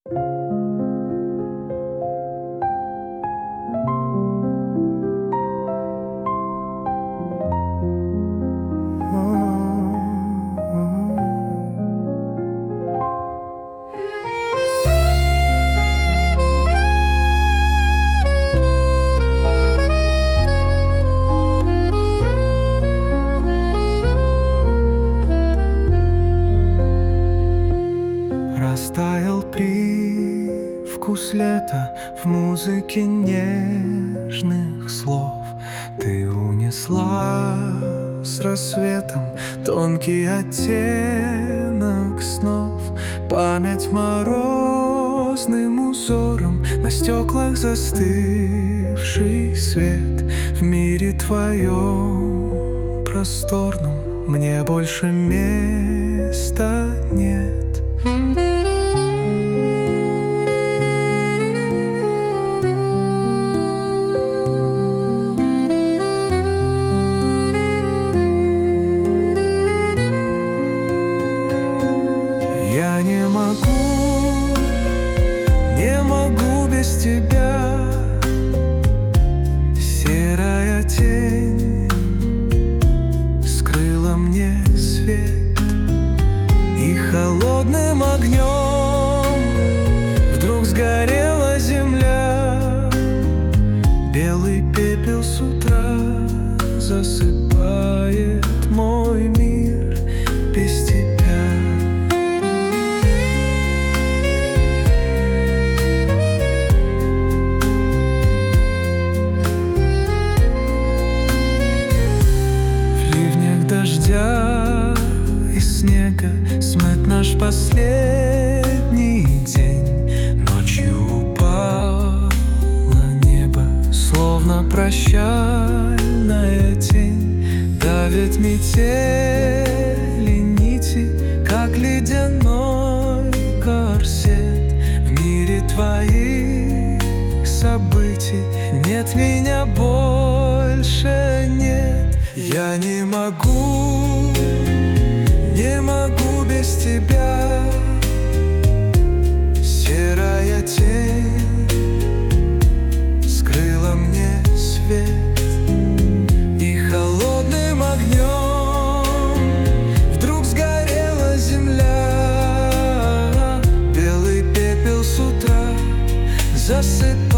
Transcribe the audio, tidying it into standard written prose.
Растаял привкус лета в музыке нежных слов. Ты унесла с рассветом тонкий оттенок снов. Память морозным узором на стеклах застывший свет. В мире твоем просторном мне больше места нет. Я не могу без тебя. Серая тень скрыла мне свет, и холодным огнем вдруг сгорела земля. Белый пепел с утра засыпает мой мир без тебя. Дождя и снега смыт наш последний день. Ночью упало небо, словно прощальная тень. Давит метели нити, как ледяной корсет. В мире твоих событий нет меня больше, нет. Я не могу без тебя. Серая тень скрыла мне свет, и холодным огнем вдруг сгорела земля. Белый пепел с утра засыпает